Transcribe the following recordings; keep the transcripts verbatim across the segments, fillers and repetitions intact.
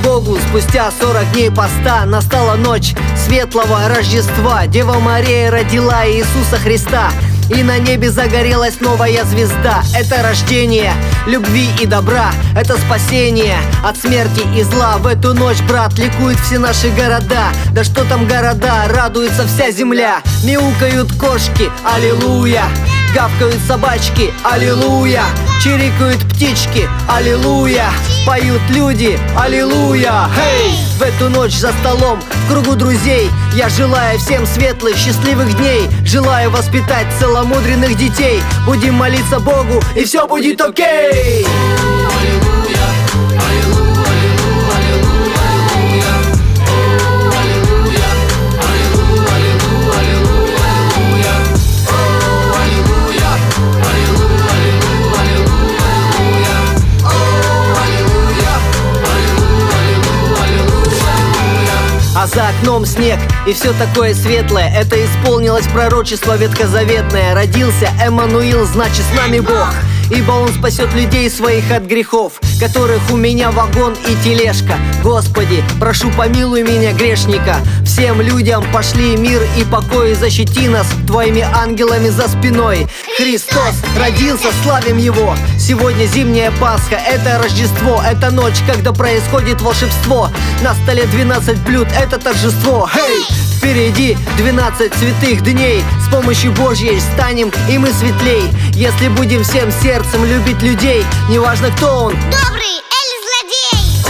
Богу спустя сорок дней поста. Настала ночь светлого Рождества. Дева Мария родила Иисуса Христа, и на небе загорелась новая звезда. Это рождение любви и добра, это спасение от смерти и зла. В эту ночь, брат, ликуют все наши города. Да что там города, радуется вся земля. Мяукают кошки, аллилуйя. Гавкают собачки, аллилуйя. Чирикают птички, аллилуйя. Поют люди, аллилуйя. Хей! В эту ночь за столом, в кругу друзей, я желаю всем светлых, счастливых дней. Желаю воспитать целомудренных детей. Будем молиться Богу, и все будет окей. А за окном снег и все такое светлое. Это исполнилось пророчество ветхозаветное. Родился Эммануил, значит с нами Бог. Ибо Он спасет людей своих от грехов, которых у меня вагон и тележка. Господи, прошу, помилуй меня, грешника. Всем людям пошли мир и покой, защити нас Твоими ангелами за спиной. Христос родился, славим Его. Сегодня зимняя Пасха, это Рождество. Это ночь, когда происходит волшебство. На столе двенадцать блюд, это торжество. Хей! Впереди двенадцать святых дней. С помощью Божьей станем и мы светлей. Если будем всем сердцем любить людей, неважно кто он, добрый или злодей.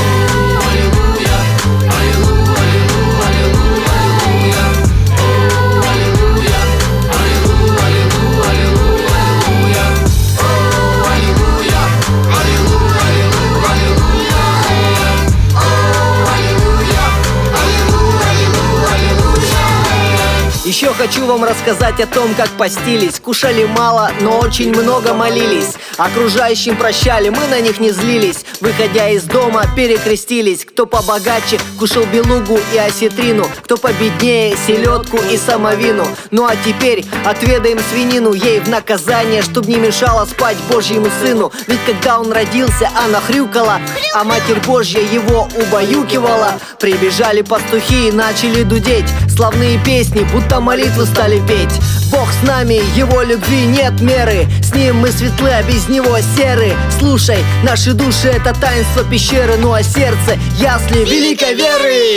Еще хочу вам рассказать о том, как постились. Кушали мало, но очень много молились. Окружающим прощали, мы на них не злились. Выходя из дома, перекрестились. Кто побогаче, кушал белугу и осетрину. Кто победнее, селедку и самовину. Ну а теперь отведаем свинину ей в наказание, чтоб не мешало спать Божьему сыну. Ведь когда он родился, она хрюкала, а Матерь Божья его убаюкивала. Прибежали пастухи и начали дудеть славные песни, будто молитвы стали петь. Бог с нами, Его любви нет меры. С Ним мы светлы, а без Него серы. Слушай, наши души — это таинство пещеры. Ну а сердце — ясли великой веры.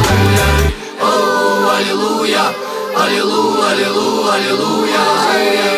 Аллилуйя, аллилуйя, аллилуйя, аллилуйя.